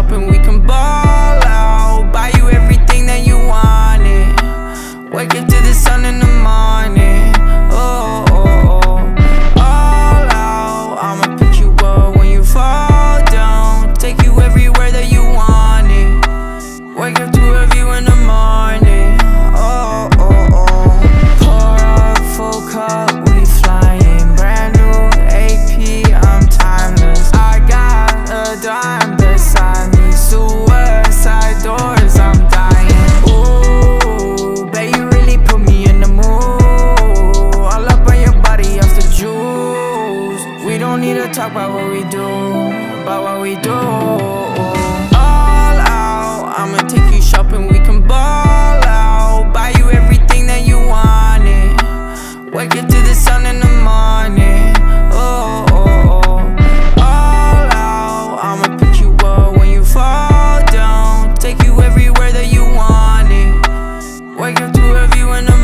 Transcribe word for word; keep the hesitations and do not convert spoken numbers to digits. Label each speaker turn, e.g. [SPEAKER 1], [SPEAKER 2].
[SPEAKER 1] shopping, we can ball out. Buy you everything that you wanted. Wake up to the sun in the morning. Oh, oh, oh. All out, I'ma pick you up when you fall down. Take you everywhere that you want it. Wake up to a view in the morning. Oh, oh, oh. Pour up full cup, we flying. Brand new A P, I'm timeless. I got a dime beside me. Suicide doors, I'm dying. Ooh, babe, you really put me in the mood. All up on your body off the juice. We don't need to talk about what we do, about what we do. All out, I'ma take you shopping, we can ball out. Buy you everything that you wanted. Wake up to the sun in the morning. Oh, oh, oh. All out, I'ma pick you up when you fall down. Take you everywhere that you want it. Wake up to a view in the